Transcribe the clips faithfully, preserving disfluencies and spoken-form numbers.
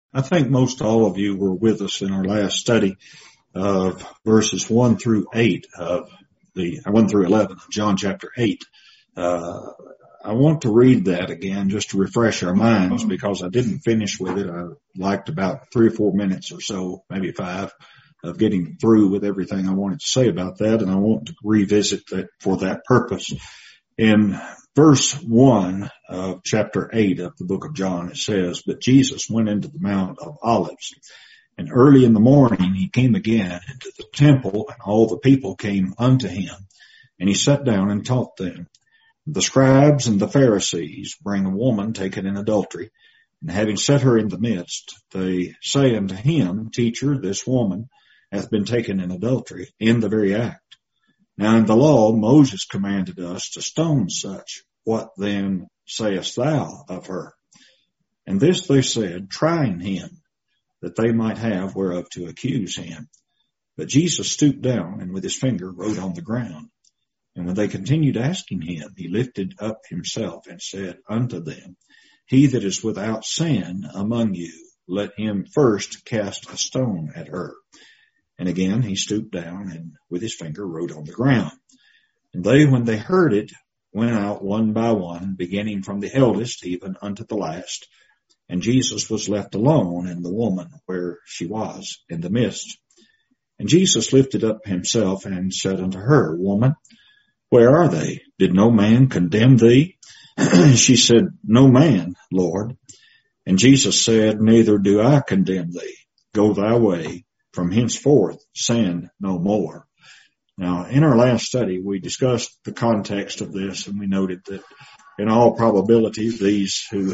I think most all of you were with us in our last study of verses one through eight of the, one through eleven of John chapter eight. Uh, I want to read that again just to refresh our minds because I didn't finish with it. I liked about three or four minutes or so, maybe five, of getting through with everything I wanted to say about that, and I want to revisit that for that purpose. In verse one of chapter eight of the book of John, it says, "But Jesus went into the Mount of Olives, and early in the morning he came again into the temple, and all the people came unto him, and he sat down and taught them. The scribes and the Pharisees bring a woman taken in adultery, and having set her in the midst, they say unto him, Teacher, this woman hath been taken in adultery in the very act. Now in the law Moses commanded us to stone such. What then sayest thou of her? And this they said, trying him, that they might have whereof to accuse him. But Jesus stooped down, and with his finger wrote on the ground. And when they continued asking him, he lifted up himself and said unto them, He that is without sin among you, let him first cast a stone at her. And again he stooped down, and with his finger wrote on the ground. And they, when they heard it, went out one by one, beginning from the eldest even unto the last. And Jesus was left alone, and the woman where she was in the midst. And Jesus lifted up himself and said unto her, Woman, where are they? Did no man condemn thee? She said, No man, Lord. And Jesus said, Neither do I condemn thee. Go thy way. From henceforth sin no more. Now, in our last study, we discussed the context of this, and we noted that in all probability, these who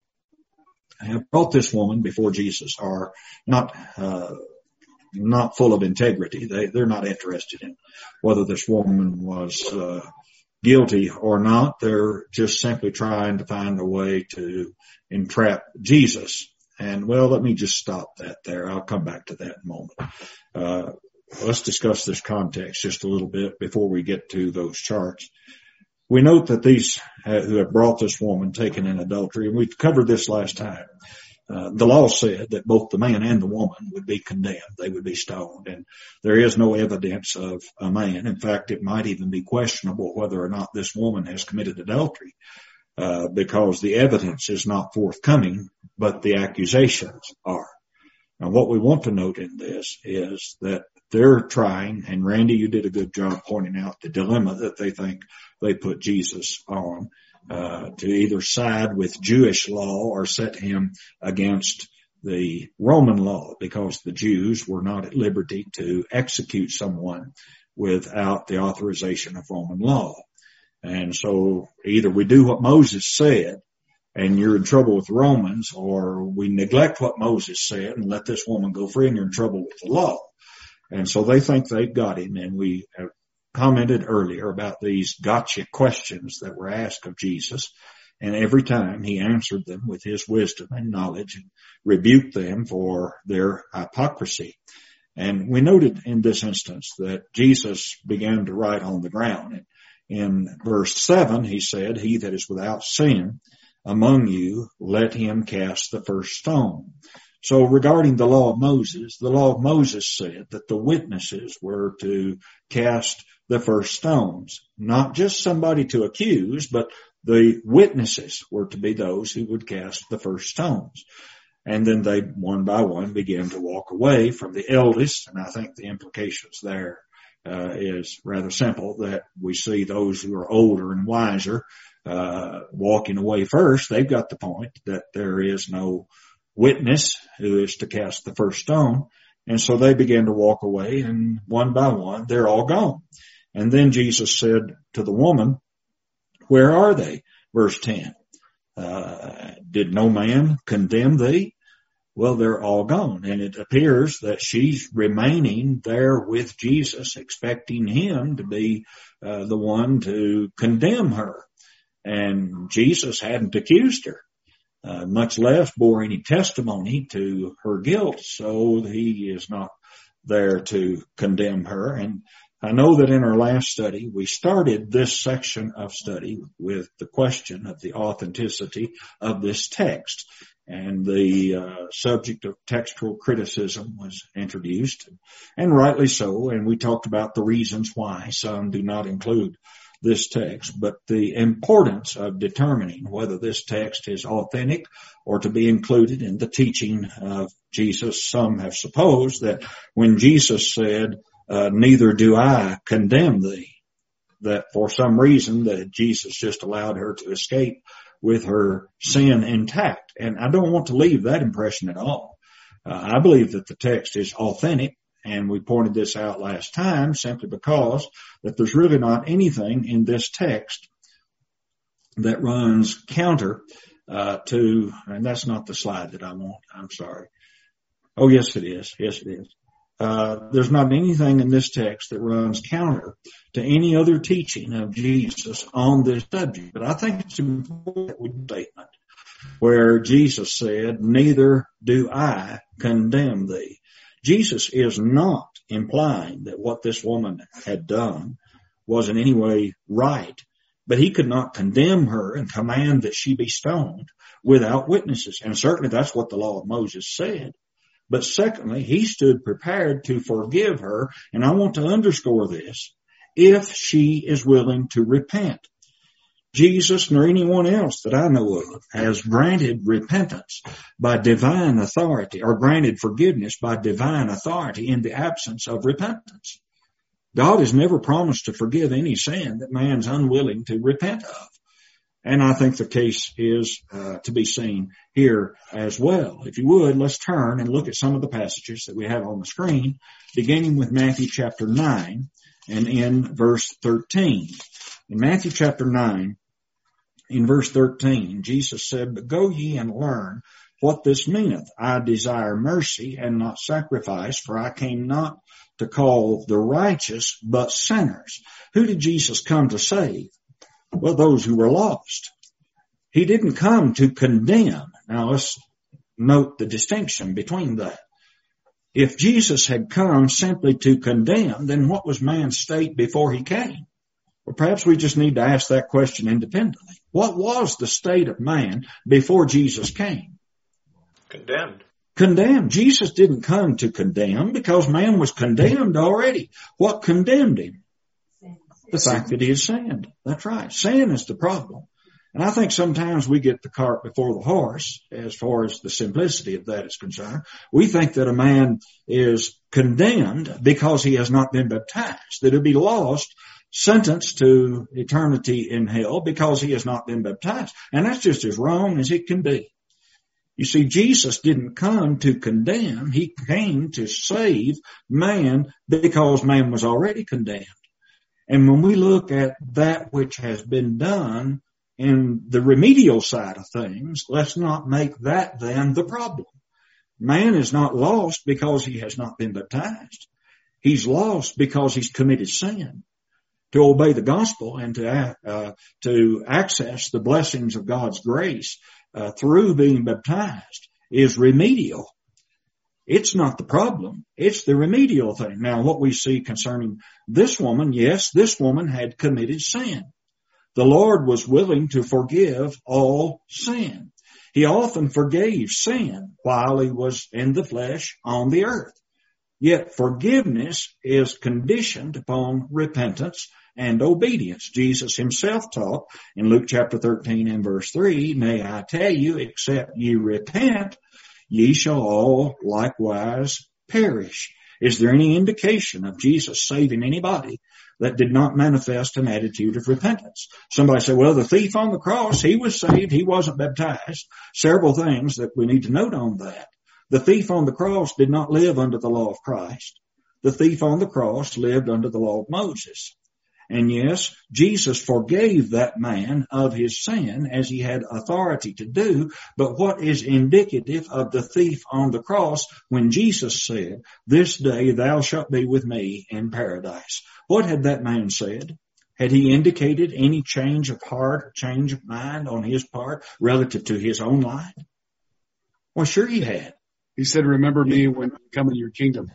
have brought this woman before Jesus are not uh, not full of integrity. They, they're not interested in whether this woman was uh, guilty or not. They're just simply trying to find a way to entrap Jesus. And, well, let me just stop that there. I'll come back to that in a moment. Uh, let's discuss this context just a little bit before we get to those charts. We note that these uh, who have brought this woman taken in adultery, and we covered this last time, uh, the law said that both the man and the woman would be condemned. They would be stoned, and there is no evidence of a man. In fact, it might even be questionable whether or not this woman has committed adultery. Uh, because the evidence is not forthcoming, but the accusations are. Now, what we want to note in this is that they're trying, and Randy, you did a good job pointing out the dilemma that they think they put Jesus on, uh, to either side with Jewish law or set him against the Roman law, because the Jews were not at liberty to execute someone without the authorization of Roman law. And so either we do what Moses said and you're in trouble with the Romans, or we neglect what Moses said and let this woman go free and you're in trouble with the law. And so they think they've got him. And we have commented earlier about these gotcha questions that were asked of Jesus. And every time he answered them with his wisdom and knowledge and rebuked them for their hypocrisy. And we noted in this instance that Jesus began to write on the ground. And in verse seven, he said, He that is without sin among you, let him cast the first stone. So regarding the law of Moses, the law of Moses said that the witnesses were to cast the first stones. Not just somebody to accuse, but the witnesses were to be those who would cast the first stones. And then they, one by one, began to walk away from the eldest, and I think the implications there Uh, is rather simple, that we see those who are older and wiser uh, walking away first. They've got the point that there is no witness who is to cast the first stone. And so they began to walk away, and one by one, they're all gone. And then Jesus said to the woman, Where are they? Verse ten. Uh, did no man condemn thee? Well, they're all gone. And it appears that she's remaining there with Jesus, expecting him to be uh, the one to condemn her. And Jesus hadn't accused her, uh, much less bore any testimony to her guilt. So he is not there to condemn her. And I know that in our last study, we started this section of study with the question of the authenticity of this text. and the uh, subject of textual criticism was introduced, and rightly so, and we talked about the reasons why some do not include this text, but the importance of determining whether this text is authentic or to be included in the teaching of Jesus. Some have supposed that when Jesus said, uh, neither do I condemn thee, that for some reason that Jesus just allowed her to escape with her sin intact. And I don't want to leave that impression at all. Uh, I believe that the text is authentic, and we pointed this out last time simply because that there's really not anything in this text that runs counter uh, to, and that's not the slide that I want, I'm sorry. Oh, yes, it is. Yes, it is. Uh, there's not anything in this text that runs counter to any other teaching of Jesus on this subject. But I think it's an important statement where Jesus said, neither do I condemn thee. Jesus is not implying that what this woman had done was in any way right, but he could not condemn her and command that she be stoned without witnesses. And certainly that's what the law of Moses said. But secondly, he stood prepared to forgive her, and I want to underscore this, if she is willing to repent. Jesus, nor anyone else that I know of, has granted repentance by divine authority, or granted forgiveness by divine authority in the absence of repentance. God has never promised to forgive any sin that man's unwilling to repent of. And I think the case is uh, to be seen here as well. If you would, let's turn and look at some of the passages that we have on the screen, beginning with Matthew chapter nine and in verse thirteen. In Matthew chapter nine, in verse thirteen, Jesus said, but go ye and learn what this meaneth. I desire mercy and not sacrifice, for I came not to call the righteous, but sinners. Who did Jesus come to save? Well, those who were lost. He didn't come to condemn. Now let's note the distinction between that. If Jesus had come simply to condemn, then what was man's state before he came? Well, perhaps we just need to ask that question independently. What was the state of man before Jesus came? Condemned. Condemned. Jesus didn't come to condemn because man was condemned already. What condemned him? The fact that he has sinned. That's right. Sin is the problem. And I think sometimes we get the cart before the horse as far as the simplicity of that is concerned. We think that a man is condemned because he has not been baptized, that he'll be lost, sentenced to eternity in hell because he has not been baptized. And that's just as wrong as it can be. You see, Jesus didn't come to condemn. He came to save man because man was already condemned. And when we look at that which has been done in the remedial side of things, let's not make that then the problem. Man is not lost because he has not been baptized. He's lost because he's committed sin. To obey the gospel and to uh, to access the blessings of God's grace uh, through being baptized is remedial. It's not the problem. It's the remedial thing. Now, what we see concerning this woman, yes, this woman had committed sin. The Lord was willing to forgive all sin. He often forgave sin while he was in the flesh on the earth. Yet forgiveness is conditioned upon repentance and obedience. Jesus himself taught in Luke chapter thirteen and verse three, nay, I tell you, except ye repent, ye shall all likewise perish. Is there any indication of Jesus saving anybody that did not manifest an attitude of repentance? Somebody say, well, the thief on the cross, he was saved, he wasn't baptized. Several things that we need to note on that. The thief on the cross did not live under the law of Christ. The thief on the cross lived under the law of Moses. And yes, Jesus forgave that man of his sin as he had authority to do. But what is indicative of the thief on the cross when Jesus said, this day thou shalt be with me in paradise? What had that man said? Had he indicated any change of heart or change of mind on his part relative to his own life? Well, sure he had. He said, remember me when you come into your kingdom.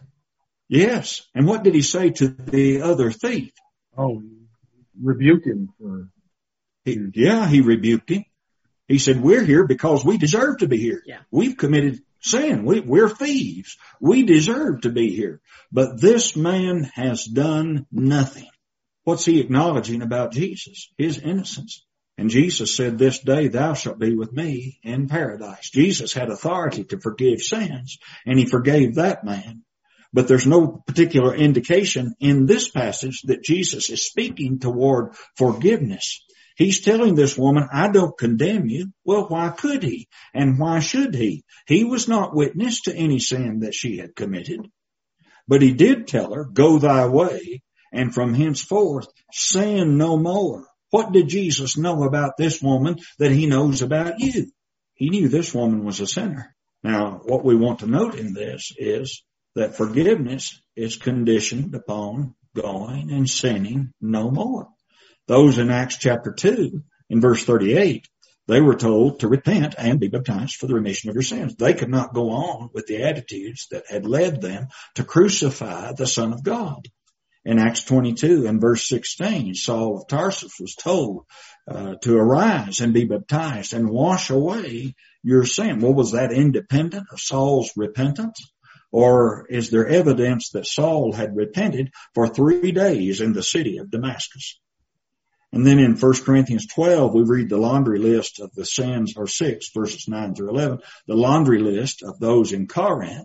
Yes. And what did he say to the other thief? Oh, rebuke him for. He, yeah, he rebuked him. He said, we're here because we deserve to be here. Yeah. We've committed sin. We, we're thieves. We deserve to be here. But this man has done nothing. What's he acknowledging about Jesus? His innocence. And Jesus said, this day thou shalt be with me in paradise. Jesus had authority to forgive sins, and he forgave that man. But there's no particular indication in this passage that Jesus is speaking toward forgiveness. He's telling this woman, I don't condemn you. Well, why could he? And why should he? He was not witness to any sin that she had committed. But he did tell her, go thy way, and from henceforth sin no more. What did Jesus know about this woman that he knows about you? He knew this woman was a sinner. Now, what we want to note in this is that forgiveness is conditioned upon going and sinning no more. Those in Acts chapter two, in verse thirty-eight, they were told to repent and be baptized for the remission of your sins. They could not go on with the attitudes that had led them to crucify the Son of God. In Acts twenty-two and verse sixteen, Saul of Tarsus was told uh, to arise and be baptized and wash away your sin. Well, was that independent of Saul's repentance? Or is there evidence that Saul had repented for three days in the city of Damascus? And then in First Corinthians twelve, we read the laundry list of the sins, or six, verses nine through eleven, the laundry list of those in Corinth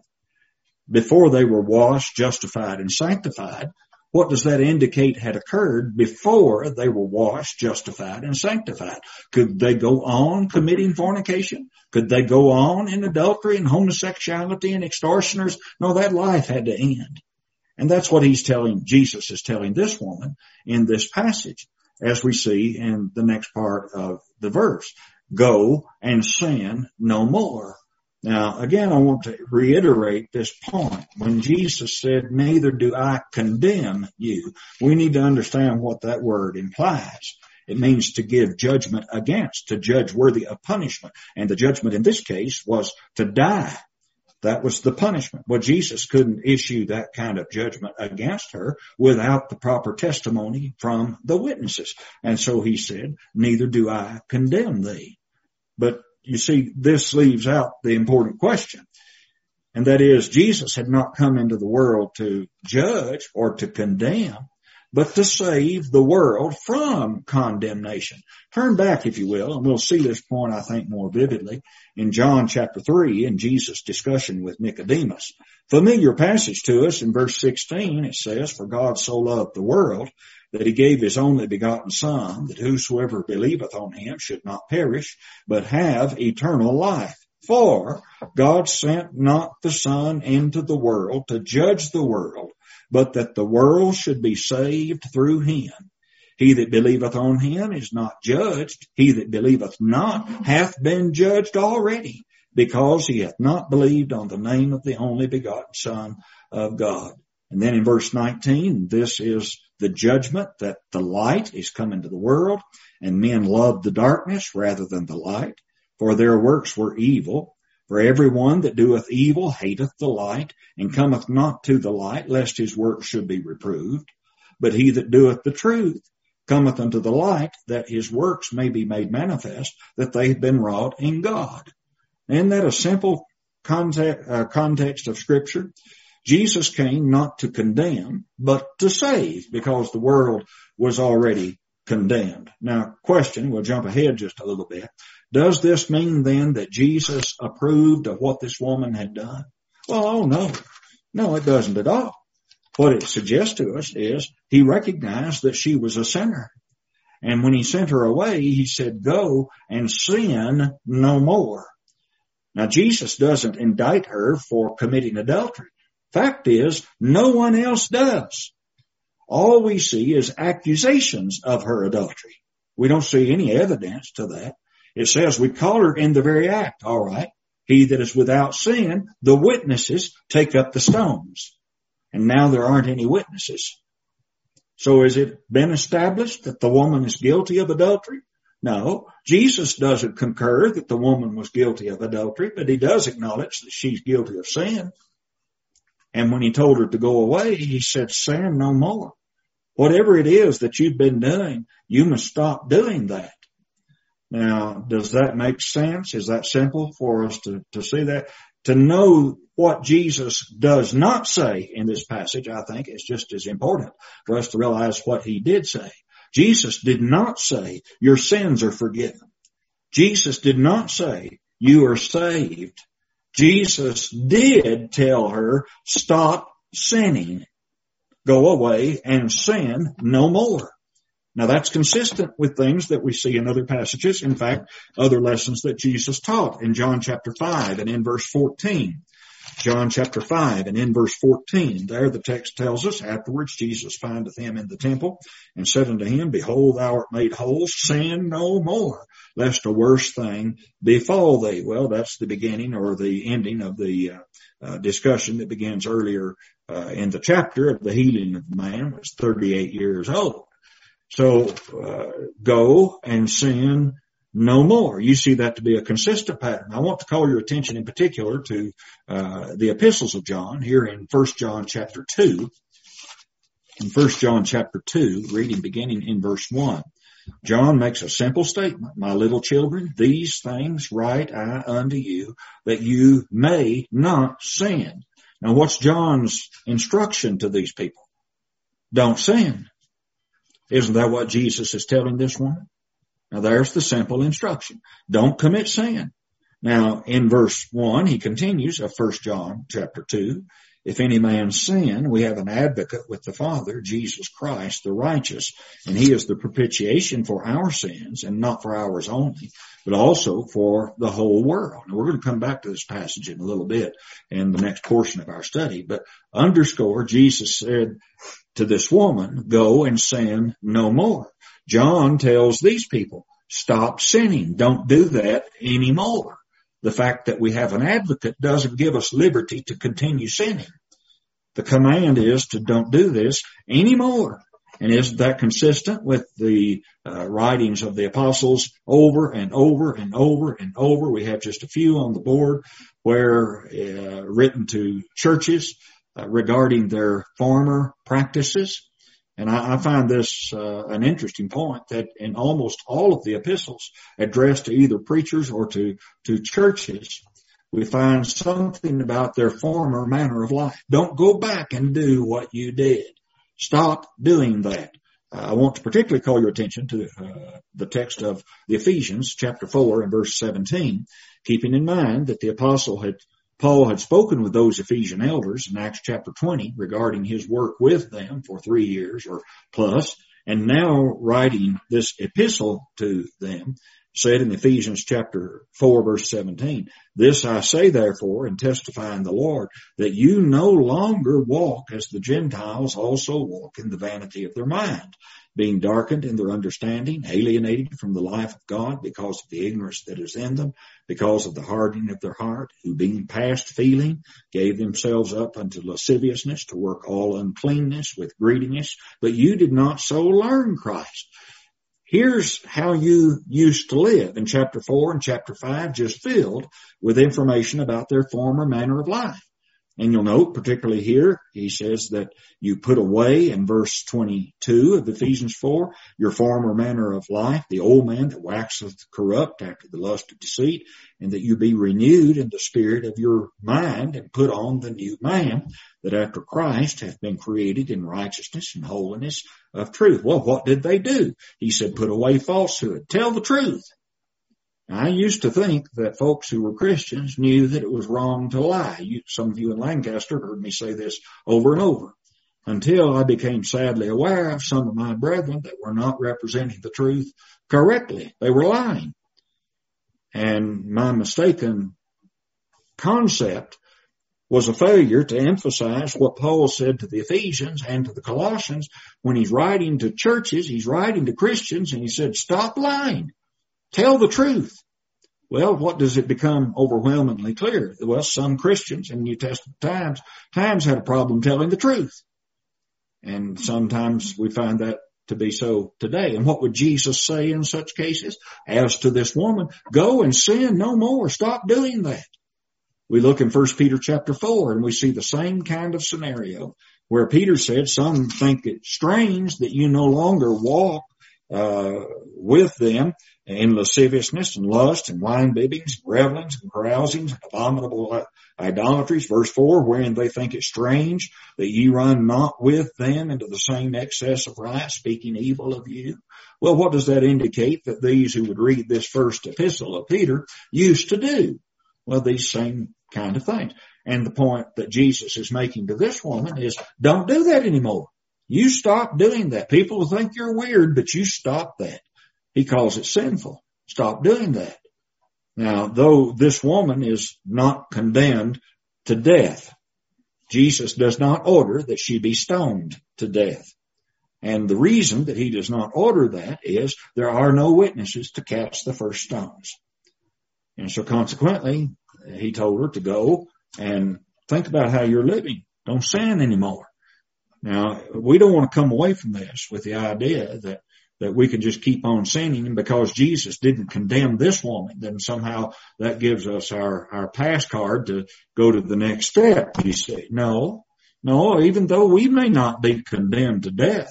before they were washed, justified, and sanctified. What does that indicate had occurred before they were washed, justified, and sanctified? Could they go on committing fornication? Could they go on in adultery and homosexuality and extortioners? No, that life had to end. And that's what he's telling, Jesus is telling this woman in this passage, as we see in the next part of the verse. Go and sin no more. Now, again, I want to reiterate this point. When Jesus said, neither do I condemn you, we need to understand what that word implies. It means to give judgment against, to judge worthy of punishment. And the judgment in this case was to die. That was the punishment. Well, Jesus couldn't issue that kind of judgment against her without the proper testimony from the witnesses. And so he said, neither do I condemn thee. But you see, this leaves out the important question. And that is, Jesus had not come into the world to judge or to condemn, but to save the world from condemnation. Turn back, if you will, and we'll see this point, I think, more vividly in John chapter three in Jesus' discussion with Nicodemus. Familiar passage to us in verse sixteen, it says, for God so loved the world that he gave his only begotten Son, that whosoever believeth on him should not perish, but have eternal life. For God sent not the Son into the world to judge the world, but that the world should be saved through him. He that believeth on him is not judged. He that believeth not hath been judged already, because he hath not believed on the name of the only begotten Son of God. And then in verse nineteen, this is the judgment, that the light is come into the world, and men loved the darkness rather than the light, for their works were evil. For every one that doeth evil hateth the light, and cometh not to the light, lest his works should be reproved. But he that doeth the truth cometh unto the light, that his works may be made manifest, that they have been wrought in God. Isn't that a simple context, uh, context of Scripture? Jesus came not to condemn, but to save, because the world was already condemned. Now, question, we'll jump ahead just a little bit. Does this mean then that Jesus approved of what this woman had done? Well, oh no. No, it doesn't at all. What it suggests to us is he recognized that she was a sinner. And when he sent her away, he said, go and sin no more. Now, Jesus doesn't indict her for committing adultery. Fact is, no one else does. All we see is accusations of her adultery. We don't see any evidence to that. It says we caught her in the very act. All right. He that is without sin, the witnesses take up the stones. And now there aren't any witnesses. So has it been established that the woman is guilty of adultery? No. Jesus doesn't concur that the woman was guilty of adultery, but he does acknowledge that she's guilty of sin. And when he told her to go away, he said, sin no more. Whatever it is that you've been doing, you must stop doing that. Now, does that make sense? Is that simple for us to, to see that? To know what Jesus does not say in this passage, I think, is just as important for us to realize what he did say. Jesus did not say, your sins are forgiven. Jesus did not say, you are saved. Jesus did tell her, stop sinning. Go away and sin no more. Now that's consistent with things that we see in other passages. In fact, other lessons that Jesus taught in John chapter five and in verse fourteen. John chapter five and in verse fourteen. There the text tells us, afterwards Jesus findeth him in the temple and said unto him, behold, thou art made whole, sin no more, lest a worse thing befall thee. Well, that's the beginning or the ending of the uh, uh, discussion that begins earlier uh, in the chapter of the healing of the man, who was thirty-eight years old. So, uh, go and sin no more. You see that to be a consistent pattern. I want to call your attention in particular to, uh, the epistles of John here in First John chapter two. In First John chapter two, reading beginning in verse one. John makes a simple statement. My little children, these things write I unto you, that you may not sin. Now what's John's instruction to these people? Don't sin. Isn't that what Jesus is telling this woman? Now there's the simple instruction. Don't commit sin. Now in verse one, he continues of First John chapter two. If any man sin, we have an advocate with the Father, Jesus Christ, the righteous, and he is the propitiation for our sins, and not for ours only, but also for the whole world. And we're going to come back to this passage in a little bit in the next portion of our study, but underscore, Jesus said to this woman, go and sin no more. John tells these people, stop sinning. Don't do that anymore. The fact that we have an advocate doesn't give us liberty to continue sinning. The command is to don't do this anymore. And isn't that consistent with the uh, writings of the apostles over and over and over and over? We have just a few on the board where uh, written to churches uh, regarding their former practices. And I, I find this uh, an interesting point that in almost all of the epistles addressed to either preachers or to, to churches, we find something about their former manner of life. Don't go back and do what you did. Stop doing that. Uh, I want to particularly call your attention to uh, the text of the Ephesians chapter four and verse seventeen, keeping in mind that the apostle had Paul had spoken with those Ephesian elders in Acts chapter twenty regarding his work with them for three years or plus, and now writing this epistle to them, said in Ephesians chapter four verse seventeen, this I say therefore and testify in the Lord, that you no longer walk as the Gentiles also walk in the vanity of their mind, being darkened in their understanding, alienated from the life of God because of the ignorance that is in them, because of the hardening of their heart, who being past feeling, gave themselves up unto lasciviousness to work all uncleanness with greediness. But you did not so learn Christ. Here's how you used to live in chapter four and chapter five, just filled with information about their former manner of life. And you'll note, particularly here, he says that you put away in verse twenty-two of Ephesians four, your former manner of life, the old man that waxeth corrupt after the lust of deceit, and that you be renewed in the spirit of your mind and put on the new man, that after Christ hath been created in righteousness and holiness of truth. Well, what did they do? He said, put away falsehood. Tell the truth. I used to think that folks who were Christians knew that it was wrong to lie. You, some of you in Lancaster heard me say this over and over, until I became sadly aware of some of my brethren that were not representing the truth correctly. They were lying. And my mistaken concept was a failure to emphasize what Paul said to the Ephesians and to the Colossians when he's writing to churches, he's writing to Christians, and he said, stop lying. Tell the truth. Well, what does it become overwhelmingly clear? Well, some Christians in New Testament times, times had a problem telling the truth. And sometimes we find that to be so today. And what would Jesus say in such cases? As to this woman, go and sin no more. Stop doing that. We look in First Peter chapter four and we see the same kind of scenario where Peter said, some think it strange that you no longer walk uh, with them in lasciviousness and lust and wine bibbings, revelings and carousings and abominable idolatries. Verse four, wherein they think it strange that ye run not with them into the same excess of riot, speaking evil of you. Well, what does that indicate that these who would read this first epistle of Peter used to do? Well, these same kind of things. And the point that Jesus is making to this woman is, don't do that anymore. You stop doing that. People will think you're weird, but you stop that. He calls it sinful. Stop doing that. Now, though this woman is not condemned to death, Jesus does not order that she be stoned to death. And the reason that he does not order that is there are no witnesses to cast the first stones. And so consequently, he told her to go and think about how you're living. Don't sin anymore. Now, we don't want to come away from this with the idea that, that we can just keep on sinning, and because Jesus didn't condemn this woman, then somehow that gives us our, our pass card to go to the next step. You see, no, no, even though we may not be condemned to death,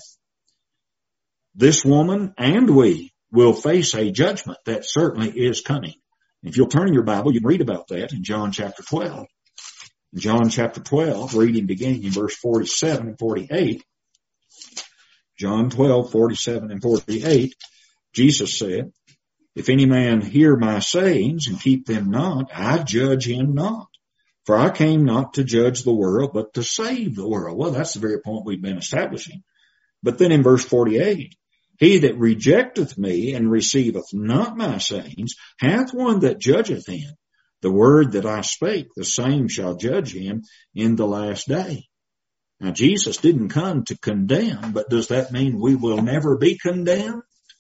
this woman and we will face a judgment that certainly is coming. If you'll turn in your Bible, you can read about that in John chapter twelve. John chapter twelve, reading beginning in verse forty-seven and forty-eight. John twelve, forty-seven and forty-eight, Jesus said, if any man hear my sayings and keep them not, I judge him not. For I came not to judge the world, but to save the world. Well, that's the very point we've been establishing. But then in verse forty-eight, he that rejecteth me and receiveth not my sayings hath one that judgeth him. The word that I spake, the same shall judge him in the last day. Now, Jesus didn't come to condemn, but does that mean we will never be condemned?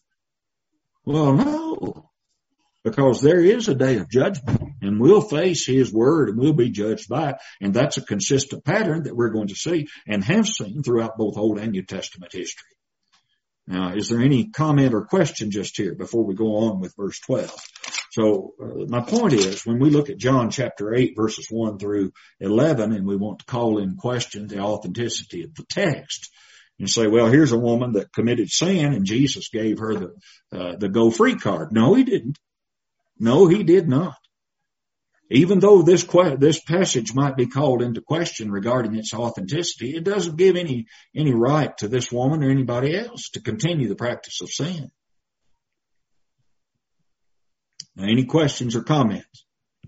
Well, no, because there is a day of judgment, and we'll face his word and we'll be judged by it. And that's a consistent pattern that we're going to see and have seen throughout both Old and New Testament history. Now, is there any comment or question just here before we go on with verse twelve? So uh, my point is, when we look at John chapter eight, verses one through eleven, and we want to call in question the authenticity of the text and say, well, here's a woman that committed sin and Jesus gave her the, uh, the go free card. No, he didn't. No, he did not. Even though this que- this passage might be called into question regarding its authenticity, it doesn't give any, any right to this woman or anybody else to continue the practice of sin. Now, any questions or comments?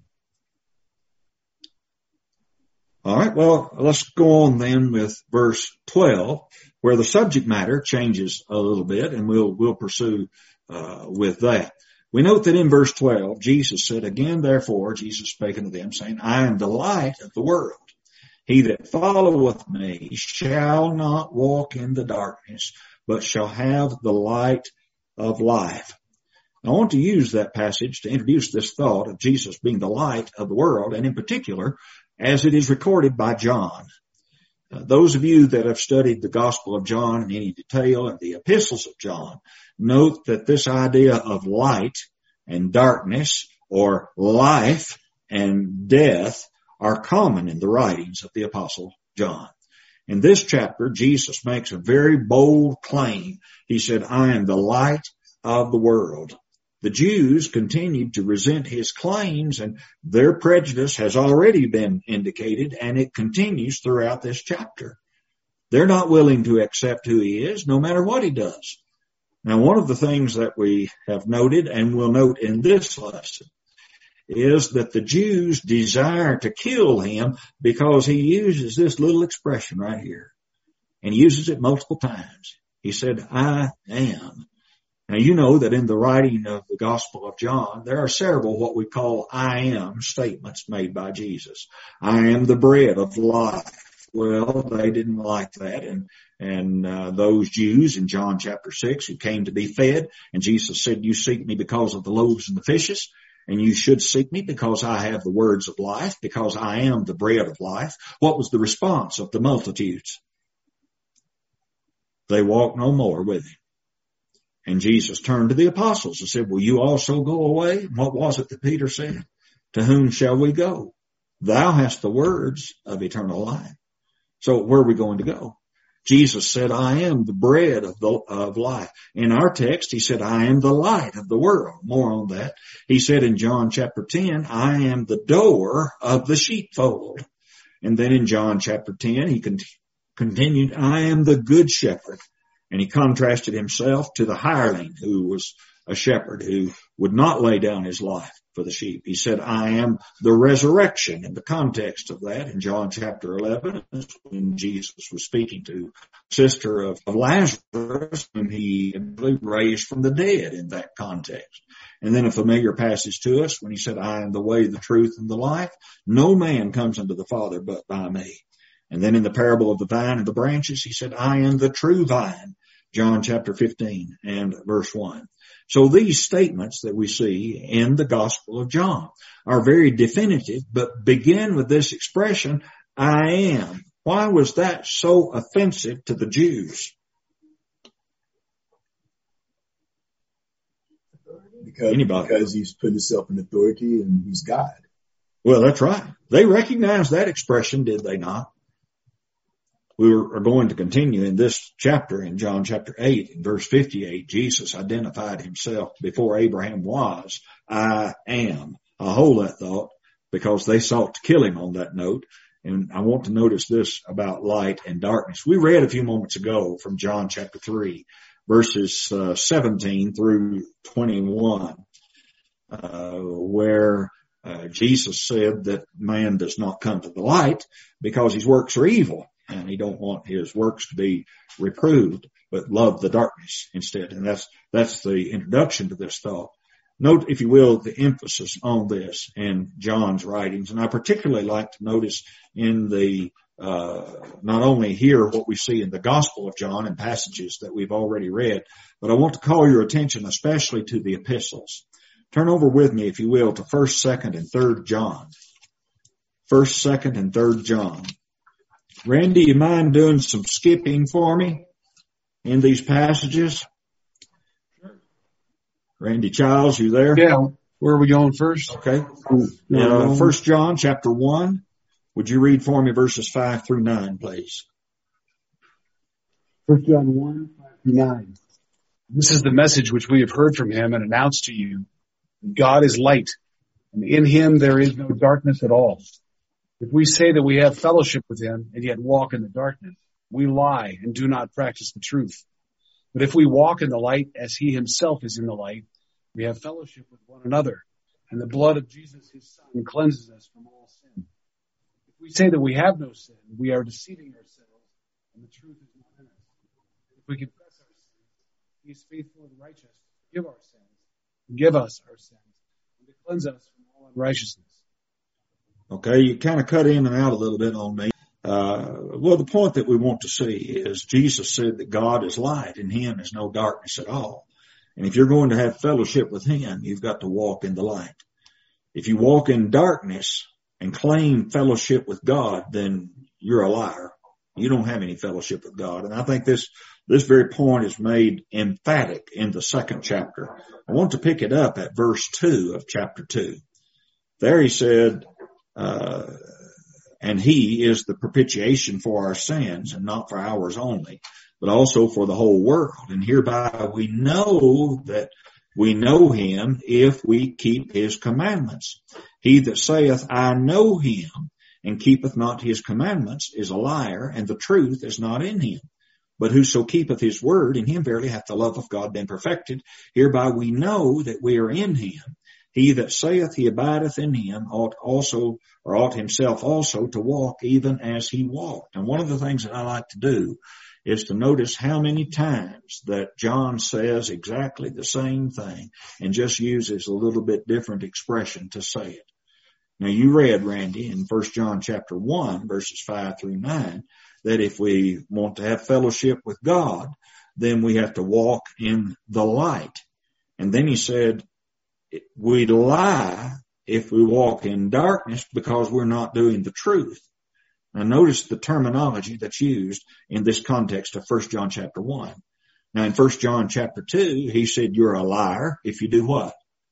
All right, well, let's go on then with verse twelve, where the subject matter changes a little bit, and we'll we'll pursue uh, with that. We note that in verse twelve, Jesus said, again, therefore, Jesus spake unto them, saying, I am the light of the world. He that followeth me shall not walk in the darkness, but shall have the light of life. I want to use that passage to introduce this thought of Jesus being the light of the world, and in particular, as it is recorded by John. Uh, those of you that have studied the Gospel of John in any detail and the epistles of John, note that this idea of light and darkness, or life and death, are common in the writings of the Apostle John. In this chapter, Jesus makes a very bold claim. He said, I am the light of the world. The Jews continued to resent his claims, and their prejudice has already been indicated, and it continues throughout this chapter. They're not willing to accept who he is, no matter what he does. Now, one of the things that we have noted and will note in this lesson is that the Jews desire to kill him because he uses this little expression right here, and he uses it multiple times. He said, I am. Now, you know that in the writing of the Gospel of John, there are several what we call I am statements made by Jesus. I am the bread of life. Well, they didn't like that. And, and, uh, those Jews in John chapter six who came to be fed, and Jesus said, you seek me because of the loaves and the fishes, and you should seek me because I have the words of life, because I am the bread of life. What was the response of the multitudes? They walked no more with him. And Jesus turned to the apostles and said, will you also go away? And what was it that Peter said? To whom shall we go? Thou hast the words of eternal life. So where are we going to go? Jesus said, I am the bread of the, of life. In our text, he said, I am the light of the world. More on that. He said in John chapter ten, I am the door of the sheepfold. And then in John chapter ten, he con- continued, I am the good shepherd. And he contrasted himself to the hireling who was a shepherd who would not lay down his life for the sheep. He said, I am the resurrection. In the context of that, in John chapter eleven, when Jesus was speaking to the sister of, of Lazarus, and he raised from the dead in that context. And then a familiar passage to us when he said, I am the way, the truth, and the life. No man comes unto the Father but by me. And then in the parable of the vine and the branches, he said, I am the true vine. John chapter fifteen and verse one. So these statements that we see in the Gospel of John are very definitive, but begin with this expression, I am. Why was that so offensive to the Jews? Because, because he's put himself in authority and he's God. Well, that's right. They recognized that expression, did they not? We are going to continue in this chapter, in John chapter eight, in verse fifty-eight. Jesus identified himself before Abraham was, I am. I hold that thought because they sought to kill him on that note. And I want to notice this about light and darkness. We read a few moments ago from John chapter three, verses uh, seventeen through twenty-one, uh, where uh, Jesus said that man does not come to the light because his works are evil. And he don't want his works to be reproved, but love the darkness instead. And that's, that's the introduction to this thought. Note, if you will, the emphasis on this in John's writings. And I particularly like to notice in the, uh, not only here what we see in the Gospel of John and passages that we've already read, but I want to call your attention especially to the epistles. Turn over with me, if you will, to first, second, and third John. First, second, and third John. Randy, you mind doing some skipping for me in these passages? Sure. Randy Childs, you there? Yeah. Where are we going first? Okay. Uh, First John chapter one. Would you read for me verses five through nine, please? First John one, five through nine. This is the message which we have heard from him and announced to you. God is light, and in him there is no darkness at all. If we say that we have fellowship with him and yet walk in the darkness, we lie and do not practice the truth. But if we walk in the light as he himself is in the light, we have fellowship with one another, and the blood of Jesus, his Son, cleanses us from all sin. If we say that we have no sin, we are deceiving ourselves, and the truth is not in us. If we confess our sins, he is faithful and righteous to forgive our sins, and give us our sins, and to cleanse us from all unrighteousness. Okay, you kind of cut in and out a little bit on me. Uh, well, the point that we want to see is Jesus said that God is light, in him is no darkness at all. And if you're going to have fellowship with him, you've got to walk in the light. If you walk in darkness and claim fellowship with God, then you're a liar. You don't have any fellowship with God. And I think this, this very point is made emphatic in the second chapter. I want to pick it up at verse two of chapter two. There he said, uh, and he is the propitiation for our sins, and not for ours only, but also for the whole world. And hereby we know that we know him if we keep his commandments. He that saith, I know him, and keepeth not his commandments, is a liar, and the truth is not in him. But whoso keepeth his word, in him verily hath the love of God been perfected. Hereby we know that we are in him. He that saith he abideth in him ought also, or ought himself also to walk even as he walked. And one of the things that I like to do is to notice how many times that John says exactly the same thing and just uses a little bit different expression to say it. Now you read, Randy, in First John chapter one, verses five through nine, that if we want to have fellowship with God, then we have to walk in the light. And then he said, we lie if we walk in darkness because we're not doing the truth. Now notice the terminology that's used in this context of First John chapter one. Now in First John chapter two, he said you're a liar if you do what?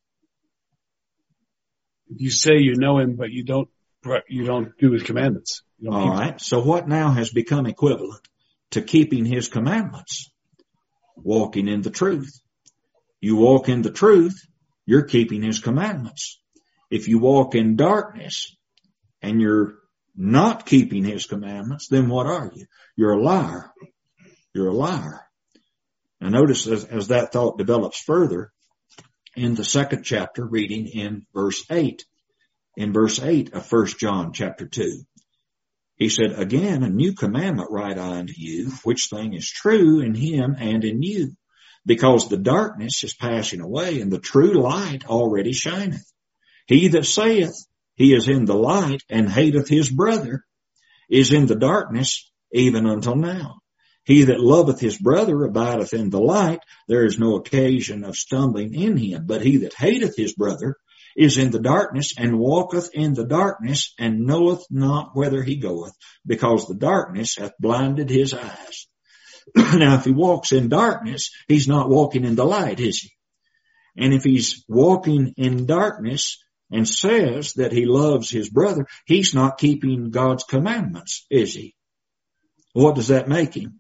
If you say you know him, but you don't, you don't do his commandments. You don't All right. So what now has become equivalent? to keeping his commandments? Walking in the truth. You walk in the truth, you're keeping his commandments. If you walk in darkness and you're not keeping his commandments, then what are you? You're a liar. You're a liar. Now notice as, as that thought develops further in the second chapter, reading in verse eight. In verse eight of First John chapter two. He said, again, a new commandment write I unto you, which thing is true in him and in you, because the darkness is passing away, and the true light already shineth. He that saith he is in the light, and hateth his brother, is in the darkness even until now. He that loveth his brother abideth in the light, there is no occasion of stumbling in him. But he that hateth his brother is in the darkness, and walketh in the darkness, and knoweth not whither he goeth, because the darkness hath blinded his eyes. Now, if he walks in darkness, he's not walking in the light, is he? And if he's walking in darkness and says that he loves his brother, he's not keeping God's commandments, is he? What does that make him?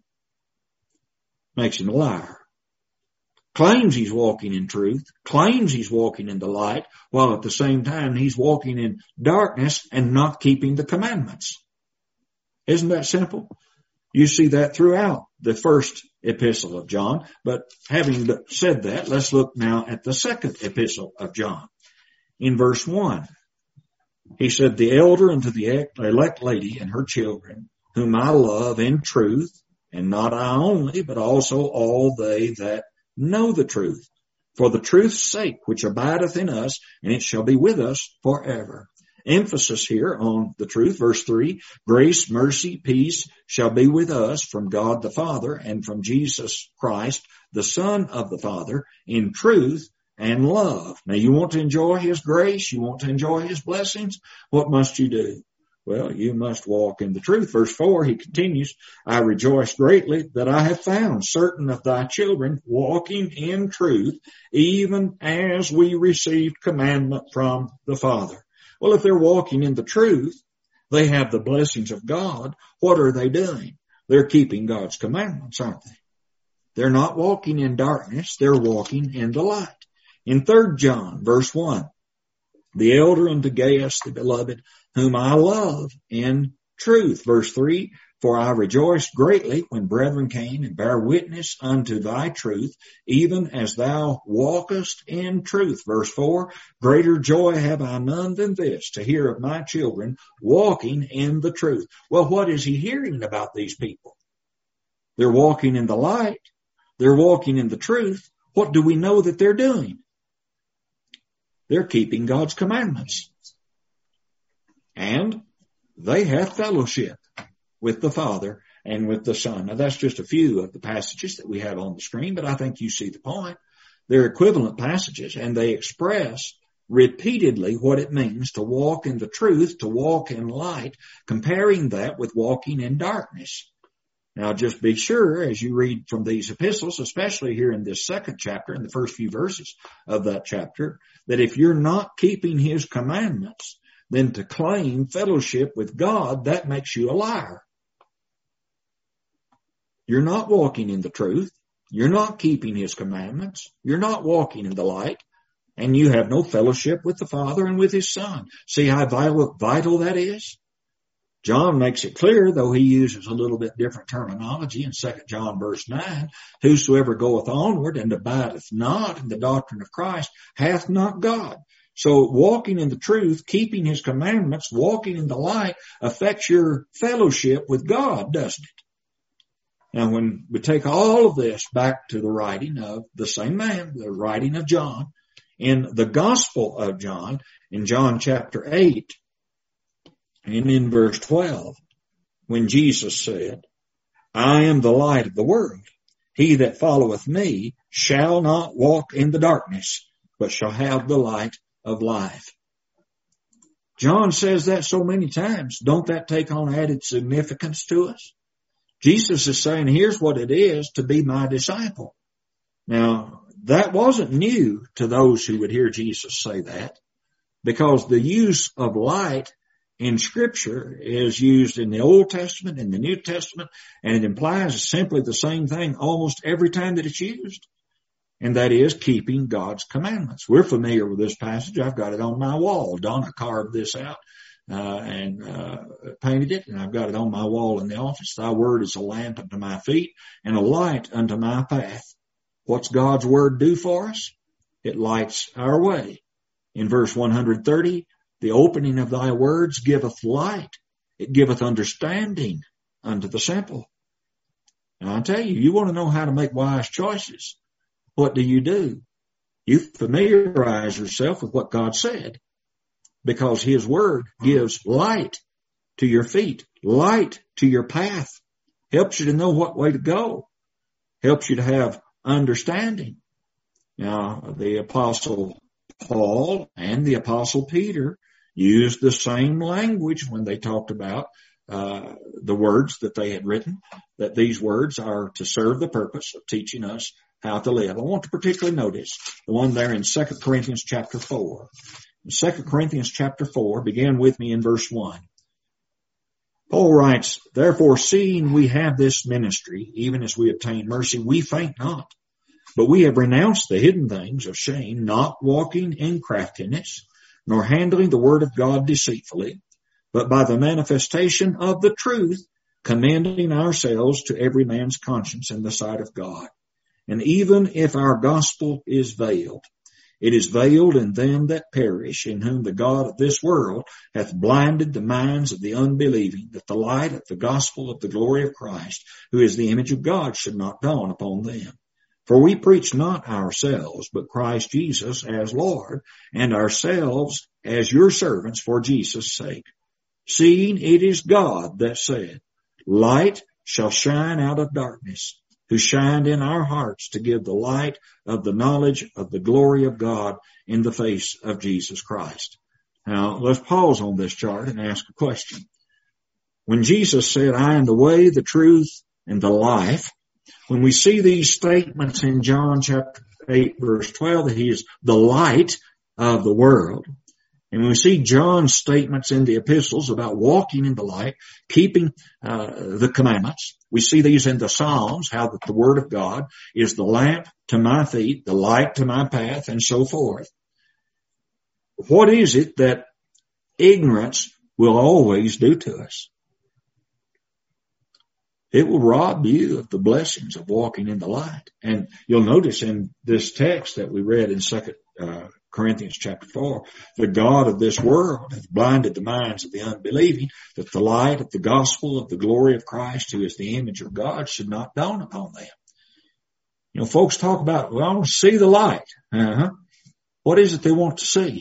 Makes him a liar. Claims he's walking in truth, claims he's walking in the light, while at the same time he's walking in darkness and not keeping the commandments. Isn't that simple? You see that throughout the first epistle of John. But having said that, let's look now at the second epistle of John. In verse one, he said, the elder unto the elect lady and her children, whom I love in truth, and not I only, but also all they that know the truth, for the truth's sake, which abideth in us, and it shall be with us forever. Emphasis here on the truth. Verse three, grace, mercy, peace shall be with us from God the Father and from Jesus Christ, the Son of the Father, in truth and love. Now you want to enjoy his grace, you want to enjoy his blessings, what must you do? Well, you must walk in the truth. Verse four, he continues, I rejoice greatly that I have found certain of thy children walking in truth, even as we received commandment from the Father. Well, if they're walking in the truth, they have the blessings of God. What are they doing? They're keeping God's commandments, aren't they? They're not walking in darkness. They're walking in the light. In Third John, verse one, the elder unto Gaius, the beloved, whom I love in truth. Verse three, for I rejoiced greatly when brethren came and bare witness unto thy truth, even as thou walkest in truth. Verse four, greater joy have I none than this, to hear of my children walking in the truth. Well, what is he hearing about these people? They're walking in the light. They're walking in the truth. What do we know that they're doing? They're keeping God's commandments. And they have fellowship with the Father and with the Son. Now that's just a few of the passages that we have on the screen, but I think you see the point. They're equivalent passages, and they express repeatedly what it means to walk in the truth, to walk in light, comparing that with walking in darkness. Now just be sure as you read from these epistles, especially here in this second chapter, in the first few verses of that chapter, that if you're not keeping his commandments, then to claim fellowship with God, that makes you a liar. You're not walking in the truth. You're not keeping his commandments. You're not walking in the light. And you have no fellowship with the Father and with his Son. See how vital, vital that is? John makes it clear, though he uses a little bit different terminology in Second John verse nine, whosoever goeth onward and abideth not in the doctrine of Christ hath not God. So walking in the truth, keeping his commandments, walking in the light affects your fellowship with God, doesn't it? Now when we take all of this back to the writing of the same man, the writing of John, in the Gospel of John, in John chapter eight, and in verse twelve, when Jesus said, I am the light of the world. He that followeth me shall not walk in the darkness, but shall have the light of life. John says that so many times. Don't that take on added significance to us? Jesus is saying, here's what it is to be my disciple. Now, that wasn't new to those who would hear Jesus say that, because the use of light in Scripture is used in the Old Testament, in the New Testament, and it implies simply the same thing almost every time that it's used. And that is keeping God's commandments. We're familiar with this passage. I've got it on my wall. Donna carved this out uh, and uh, painted it, and I've got it on my wall in the office. Thy word is a lamp unto my feet and a light unto my path. What's God's word do for us? It lights our way. In verse one thirty, the opening of thy words giveth light. It giveth understanding unto the simple. Now I tell you, you want to know how to make wise choices. What do you do? You familiarize yourself with what God said, because his word gives light to your feet, light to your path, helps you to know what way to go, helps you to have understanding. Now, the Apostle Paul and the Apostle Peter used the same language when they talked about uh, the words that they had written, that these words are to serve the purpose of teaching us how to live. I want to particularly notice the one there in Second Corinthians chapter four. In Second Corinthians chapter four, begin with me in verse one. Paul writes, therefore, seeing we have this ministry, even as we obtain mercy, we faint not. But we have renounced the hidden things of shame, not walking in craftiness, nor handling the word of God deceitfully, but by the manifestation of the truth, commending ourselves to every man's conscience in the sight of God. And even if our gospel is veiled, it is veiled in them that perish, in whom the God of this world hath blinded the minds of the unbelieving, that the light of the gospel of the glory of Christ, who is the image of God, should not dawn upon them. For we preach not ourselves, but Christ Jesus as Lord, and ourselves as your servants for Jesus' sake. Seeing it is God that said, light shall shine out of darkness, who shined in our hearts to give the light of the knowledge of the glory of God in the face of Jesus Christ. Now, let's pause on this chart and ask a question. When Jesus said, I am the way, the truth, and the life, when we see these statements in John chapter eight, verse twelve, that he is the light of the world, and when we see John's statements in the epistles about walking in the light, keeping uh, the commandments, we see these in the Psalms, how that the word of God is the lamp to my feet, the light to my path, and so forth. What is it that ignorance will always do to us? It will rob you of the blessings of walking in the light. And you'll notice in this text that we read in Second uh, Corinthians chapter four, the God of this world hath blinded the minds of the unbelieving, that the light of the gospel of the glory of Christ, who is the image of God, should not dawn upon them. You know, folks talk about, well, I want to see the light. Uh-huh. What is it they want to see?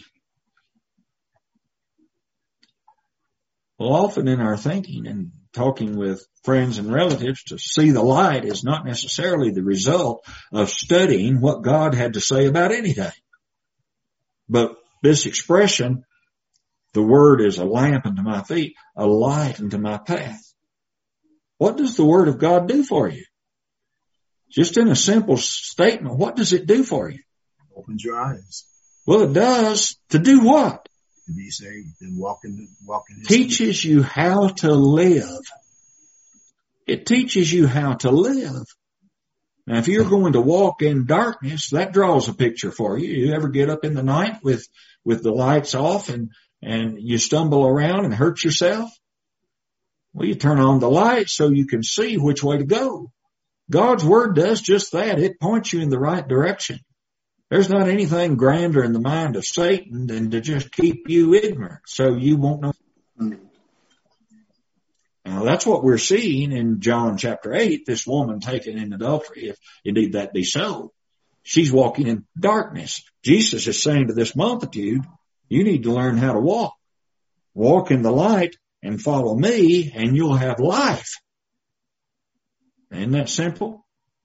Well, often in our thinking and talking with friends and relatives, to see the light is not necessarily the result of studying what God had to say about anything. But this expression, the word is a lamp unto my feet, a light unto my path. What does the word of God do for you? Just in a simple statement, what does it do for you? Opens your eyes. Well, it does. To do what? To be saved and walk in, walk in his Teaches you how to live. It teaches you how to live. Now, if you're going to walk in darkness, that draws a picture for you. You ever get up in the night with, with the lights off and, and you stumble around and hurt yourself? Well, you turn on the light so you can see which way to go. God's word does just that. It points you in the right direction. There's not anything grander in the mind of Satan than to just keep you ignorant so you won't know. Now, that's what we're seeing in John chapter eight, this woman taken in adultery, if indeed that be so. She's walking in darkness. Jesus is saying to this multitude, you need to learn how to walk. Walk in the light and follow me, and you'll have life. Isn't that simple?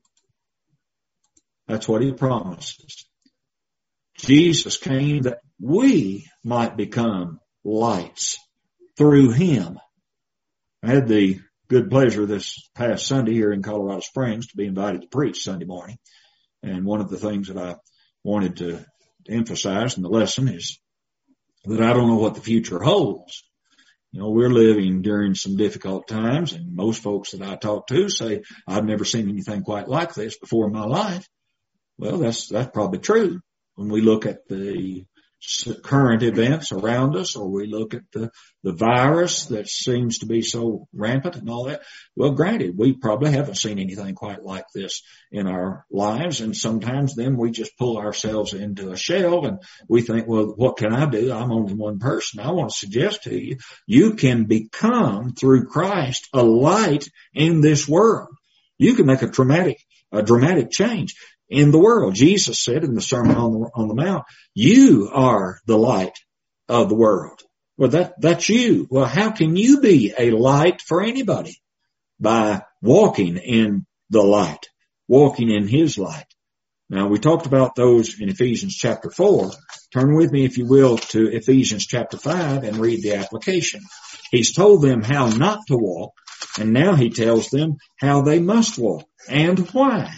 That's what he promises. Jesus came that we might become lights through him. I had the good pleasure this past Sunday here in Colorado Springs to be invited to preach Sunday morning. And one of the things that I wanted to emphasize in the lesson is that I don't know what the future holds. You know, we're living during some difficult times, and most folks that I talk to say, I've never seen anything quite like this before in my life. Well, that's, that's probably true. When we look at the current events around us, or we look at the, the virus that seems to be so rampant and all that. Well, granted, we probably haven't seen anything quite like this in our lives. And sometimes then we just pull ourselves into a shell and we think, well, what can I do? I'm only one person. I want to suggest to you, you can become through Christ a light in this world. You can make a dramatic, a dramatic change in the world. Jesus said in the Sermon on the, on the Mount, you are the light of the world. Well, that, that's you. Well, how can you be a light for anybody? By walking in the light, walking in His light. Now, we talked about those in Ephesians chapter four. Turn with me, if you will, to Ephesians chapter five and read the application. He's told them how not to walk, and now he tells them how they must walk and why.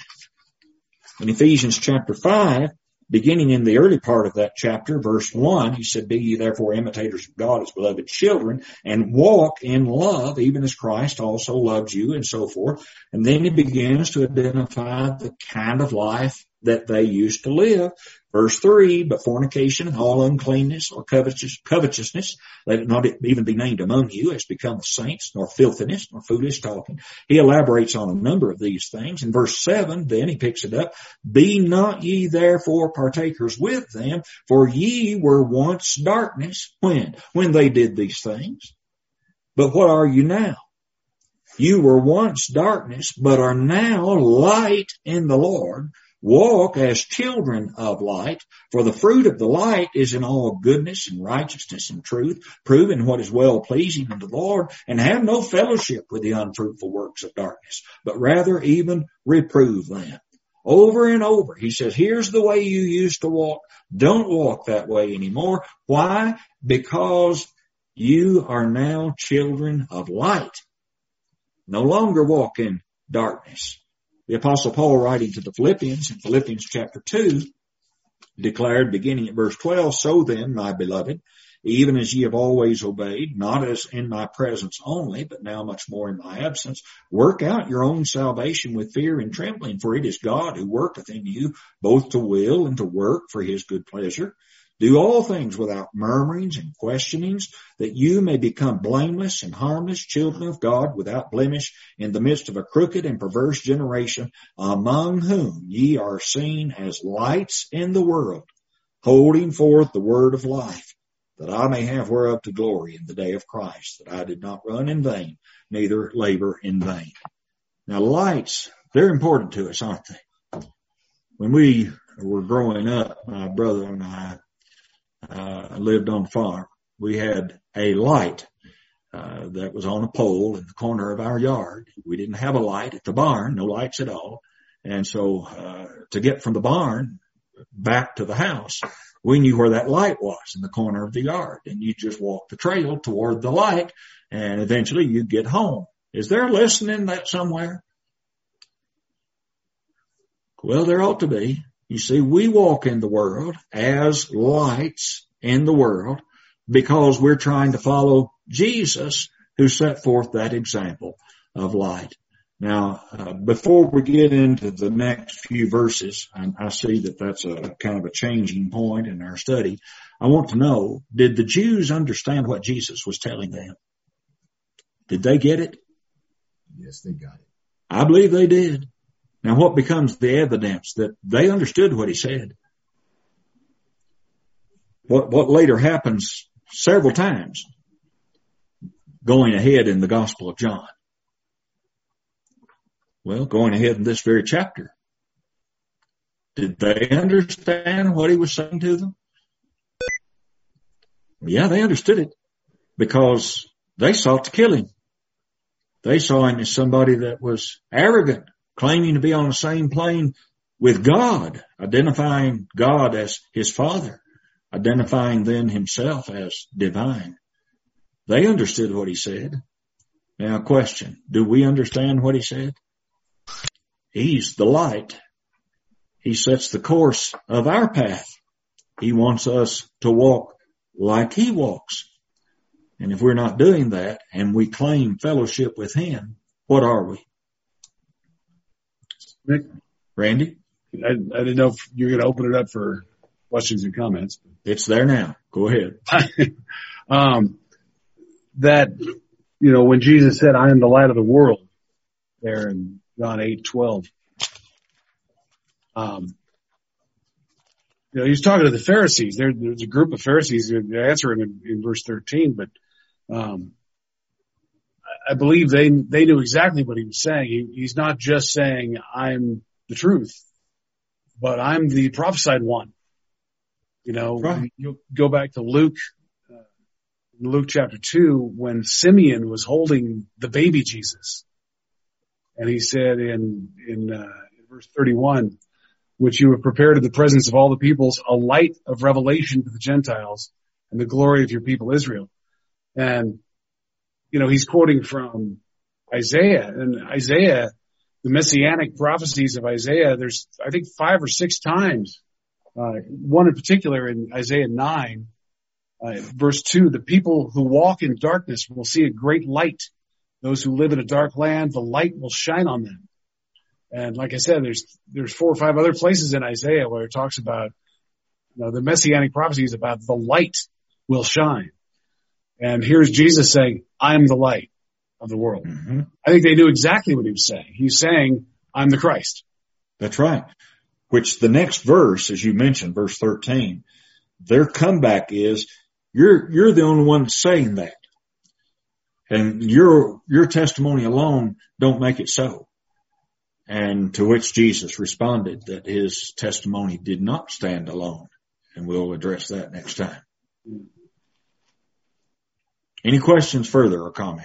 In Ephesians chapter five, beginning in the early part of that chapter, verse one, he said, be ye therefore imitators of God as beloved children, and walk in love, even as Christ also loved you, and so forth. And then he begins to identify the kind of life that they used to live. Verse three, but fornication and all uncleanness or covetous, covetousness, let it not even be named among you as become the saints, nor filthiness, nor foolish talking. He elaborates on a number of these things. In verse seven, then he picks it up. Be not ye therefore partakers with them, for ye were once darkness. When? When they did these things. But what are you now? You were once darkness, but are now light in the Lord. Walk as children of light, for the fruit of the light is in all goodness and righteousness and truth, proving what is well pleasing unto the Lord, and have no fellowship with the unfruitful works of darkness, but rather even reprove them. Over and over, he says, here's the way you used to walk. Don't walk that way anymore. Why? Because you are now children of light. No longer walk in darkness. The Apostle Paul, writing to the Philippians in Philippians chapter two, declared, beginning at verse twelve, so then, my beloved, even as ye have always obeyed, not as in my presence only, but now much more in my absence, work out your own salvation with fear and trembling, for it is God who worketh in you both to will and to work for His good pleasure. Do all things without murmurings and questionings, that you may become blameless and harmless children of God without blemish in the midst of a crooked and perverse generation, among whom ye are seen as lights in the world, holding forth the word of life, that I may have whereof to glory in the day of Christ, that I did not run in vain, neither labor in vain. Now, lights, they're important to us, aren't they? When we were growing up, my brother and I Uh, lived on a farm. We had a light uh, that was on a pole in the corner of our yard. We didn't have a light at the barn, no lights at all. And so uh, to get from the barn back to the house, we knew where that light was, in the corner of the yard. And you just walk the trail toward the light, and eventually you'd get home. Is there a lesson in that somewhere? Well, there ought to be. You see, we walk in the world as lights in the world because we're trying to follow Jesus, who set forth that example of light. Now, uh, before we get into the next few verses, and I see that that's a kind of a changing point in our study, I want to know, did the Jews understand what Jesus was telling them? Did they get it? Yes, they got it. I believe they did. Now, what becomes the evidence that they understood what he said? What, what later happens several times going ahead in the Gospel of John? Well, going ahead in this very chapter. Did they understand what he was saying to them? Yeah, they understood it because they sought to kill him. They saw him as somebody that was arrogant, claiming to be on the same plane with God, identifying God as his Father, identifying then himself as divine. They understood what he said. Now, question, do we understand what he said? He's the light. He sets the course of our path. He wants us to walk like he walks. And if we're not doing that and we claim fellowship with him, what are we? Nick? Randy? I, I didn't know if you were going to open it up for questions and comments. It's there now. Go ahead. um, that, you know, when Jesus said, I am the light of the world, there in John eight twelve, um, you know, he was talking to the Pharisees. There, there's a group of Pharisees that answer in, in verse thirteen, but, um, I believe they, they knew exactly what he was saying. He, he's not just saying, I'm the truth, but I'm the prophesied one. You know, right. You go back to Luke, uh, Luke chapter two, when Simeon was holding the baby Jesus. And he said in, in, uh, in verse thirty-one, which you have prepared in the presence of all the peoples, a light of revelation to the Gentiles and the glory of your people Israel. And, you know, he's quoting from Isaiah, and Isaiah, the messianic prophecies of Isaiah, there's, I think, five or six times, uh, one in particular in Isaiah nine, uh, verse two, the people who walk in darkness will see a great light. Those who live in a dark land, the light will shine on them. And like I said, there's, there's four or five other places in Isaiah where it talks about, you know, the messianic prophecies about the light will shine. And here's Jesus saying, I am the light of the world. Mm-hmm. I think they knew exactly what he was saying. He's saying, I'm the Christ. That's right. Which the next verse, as you mentioned, verse thirteen, their comeback is, you're, you're the only one saying that. And your, your testimony alone don't make it so. And to which Jesus responded that his testimony did not stand alone. And we'll address that next time. Any questions further or comment?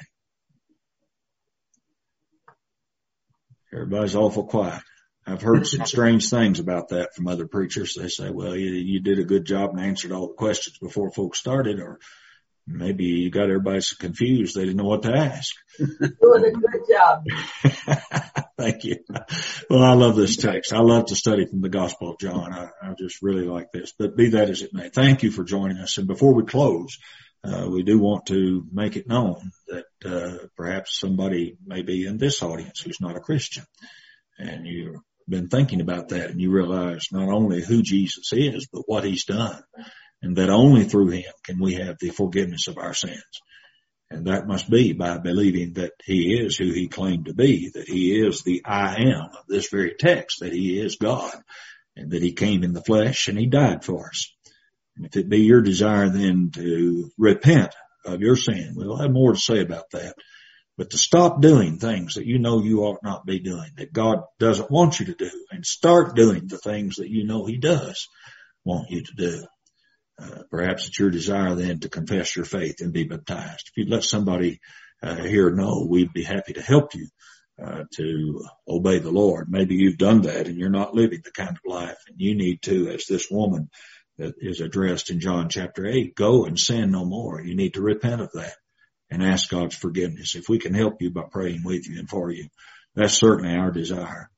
Everybody's awful quiet. I've heard some strange things about that from other preachers. They say, well, you, you did a good job and answered all the questions before folks started, or maybe you got everybody so confused they didn't know what to ask. Doing a good job. Thank you. Well, I love this text. I love to study from the Gospel of John. I, I just really like this. But be that as it may, thank you for joining us. And before we close, uh, we do want to make it known that uh, perhaps somebody may be in this audience who's not a Christian. And you've been thinking about that, and you realize not only who Jesus is, but what he's done. And that only through him can we have the forgiveness of our sins. And that must be by believing that he is who he claimed to be, that he is the I am of this very text, that he is God, and that he came in the flesh and he died for us. And if it be your desire then to repent of your sin, we'll have more to say about that. But to stop doing things that you know you ought not be doing, that God doesn't want you to do, and start doing the things that you know he does want you to do. Uh, perhaps it's your desire then to confess your faith and be baptized. If you'd let somebody uh, here know, we'd be happy to help you uh, to obey the Lord. Maybe you've done that and you're not living the kind of life, and you need to, as this woman that is addressed in John chapter eight, go and sin no more. You need to repent of that and ask God's forgiveness. If we can help you by praying with you and for you, that's certainly our desire.